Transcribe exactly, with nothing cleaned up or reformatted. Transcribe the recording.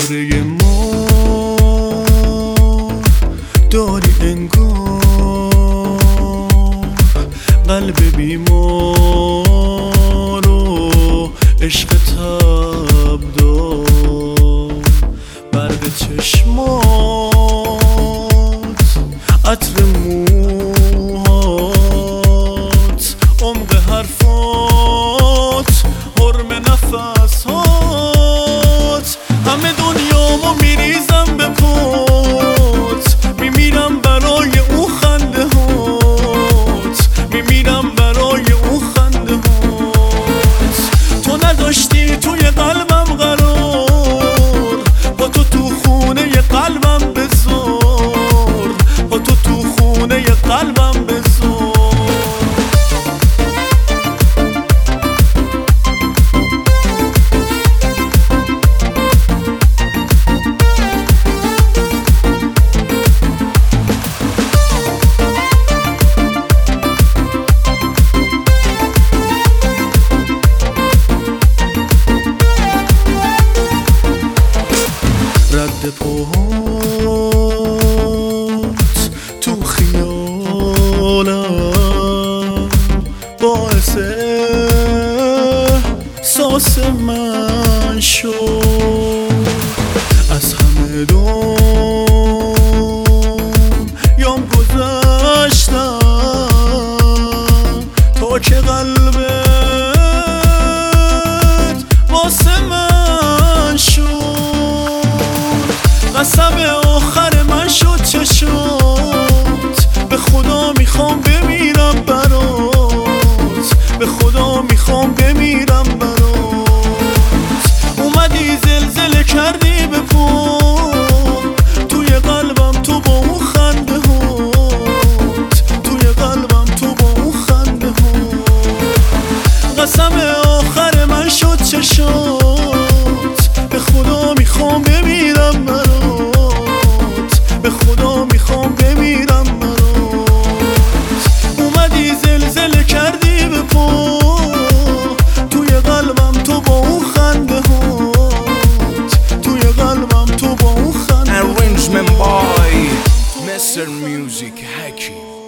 چهره ما داری انگار قلب بیمار و عشق تب دار. برق چشمات، عطر موهات، عمق حرفات، حرم نفسات، همه دنیامو میریزم به پات. میمیرم برای او خنده هات، میمیرم برای او خنده هات. تو نداشتی توی قلبم قرار، با تو تو خونه ی قلبم بذار، با تو تو خونه ی قلبم بذار. رد پاهات تو خیالم باعث احساس من شد. از همه دنیام گذشتم تا که قلبت واسه من شد. قسم آخر من شد چشات، به خدا میخوام بمیرم برات، به خدا میخوام بمیرم برات. اومدی زلزله کردی به پا، توی قلبم تو با اون خنده هات، توی قلبم تو با اون خنده هات. قسم آخر من شد چشات، به خدا میخوام بمیرم برات، به خدا میخوام بمیرم برات. اومدی زلزله کردی به پا، توی قلبم تو با اون خنده هات، توی قلبم تو با اون خنده هات. Arrangement by Mister Music Hacky.